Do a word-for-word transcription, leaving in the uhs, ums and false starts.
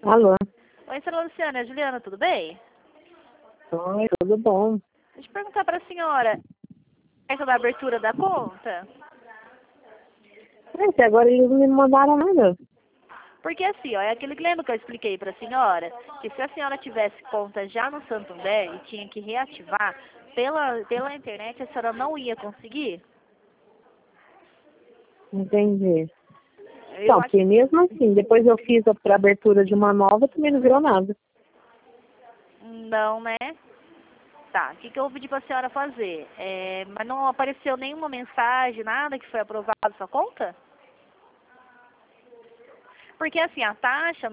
Alô? Oi, senhora Luciana, é a Juliana, tudo bem? Oi, tudo bom? Deixa eu perguntar para a senhora, essa da abertura da conta? É, até agora eles não me mandaram nada. Porque assim, ó, é aquele que lembra que eu expliquei para a senhora, que se a senhora tivesse conta já no Santander e tinha que reativar, pela, pela internet a senhora não ia conseguir? Entendi. Eu Então, acho porque mesmo assim, depois eu fiz a pra abertura de uma nova, também não virou nada. não, né? Tá, o que, que eu vou pedir para a senhora fazer? É, mas não apareceu nenhuma mensagem, nada que foi aprovado sua conta? Porque assim, a taxa